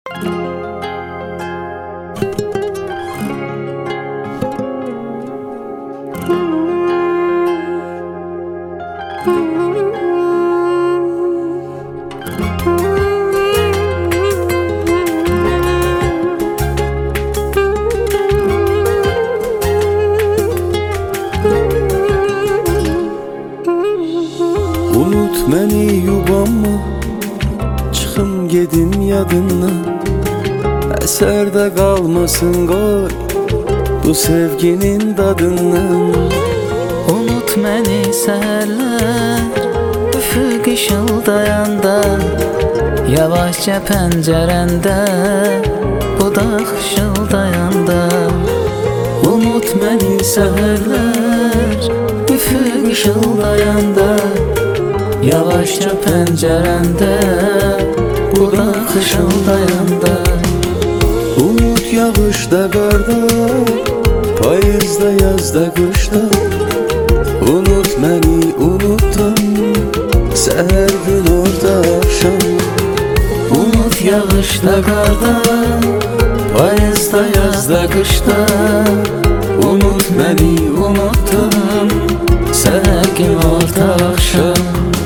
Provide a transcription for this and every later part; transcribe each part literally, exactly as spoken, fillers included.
Unut məni yubamma, çıxım gedim yadından. Əsərdə qalmasın qoy bu sevginin dadından. Unut məni səhərlər üfüq işıldayanda, yavaşca pəncərəndə budaq xışıldayanda. Unut məni səhərlər Üfüq işıldayanda, yavaşca pəncərəndə budaq xışıldayanda. Unut yağışda qarda, payızda yazda qışda. Unut məni unutdan, səhər gün orta axşam. Unut yağışda qarda, payızda yazda qışda. Unut məni unutdan, səhər gün orta axşam.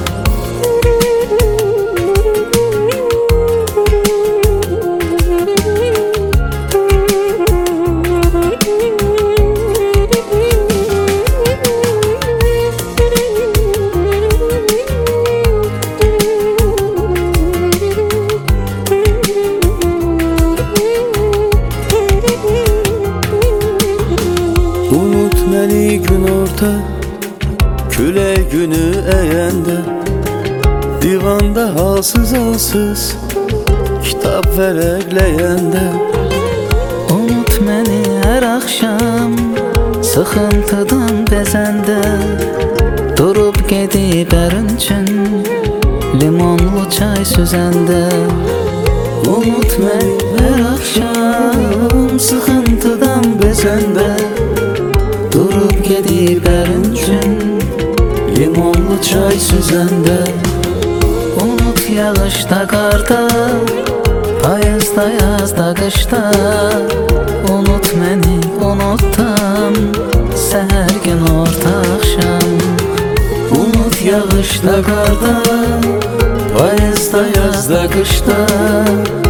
Unut məni gün orta, külək günü əyəndə. Divanda halsız halsız, kitab vərəqləyəndə. Unut məni hər axşam, sıxıntıdan bezəndə. Durub gedib ərin üçün, limonlu çay süzəndə. Unut məni hər axşam, sıxıntıdan bezəndə. Durub gedib ərin üçün, limonlu çay süzəndə. unut yağışda qarda, payızda yazda qışda. Unut məni unutdan, səhər gün orta axşam. Unut yağışda qarda, payızda yazda qışda.